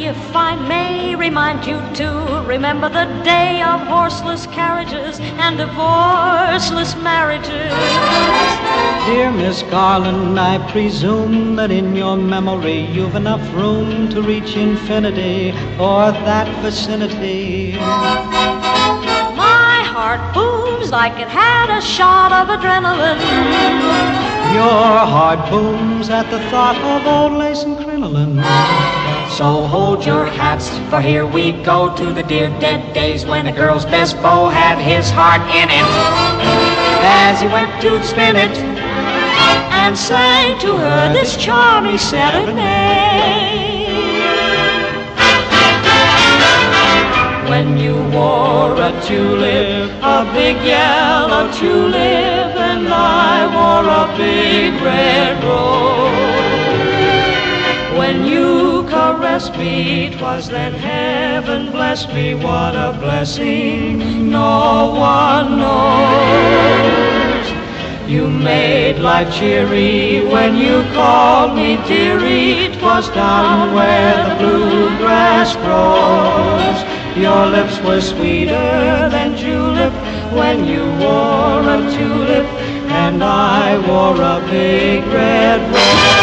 if I may remind you to remember the day of horseless carriages and divorceless marriages. Dear Miss Garland, I presume that in your memory you've enough room to reach infinity or that vicinity. My heart booms like it had a shot of adrenaline. Your heart booms at the thought of old lace and crinoline. So hold your hats, for here we go to the dear dead days when a girl's best beau had his heart in it. As he went to spin it and sang to her this charming serenade. When you wore a tulip, a big yellow tulip, and I wore a big red rose. When you caressed me, 'twas then heaven blessed me. What a blessing no one knows. You made life cheery when you called me dearie. 'Twas down where the bluegrass grows. Your lips were sweeter than julep when you wore a tulip and I wore a big red rose.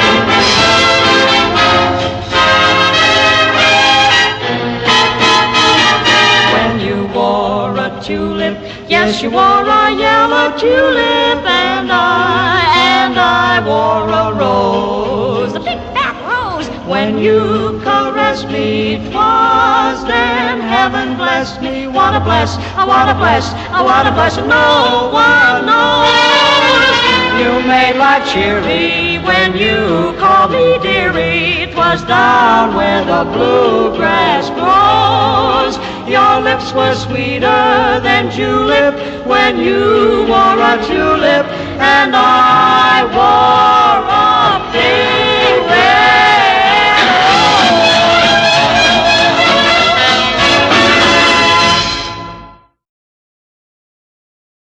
When you wore a tulip, yes, you wore a yellow tulip, and I wore a rose, a big fat rose. When you caressed me, 'twas then heaven blessed me. What a bless, what a bless, what a bless, no one knows. You made life cheery when you called me dearie. 'Twas down where the bluegrass grows. Your lips were sweeter than julep when you wore a tulip and I wore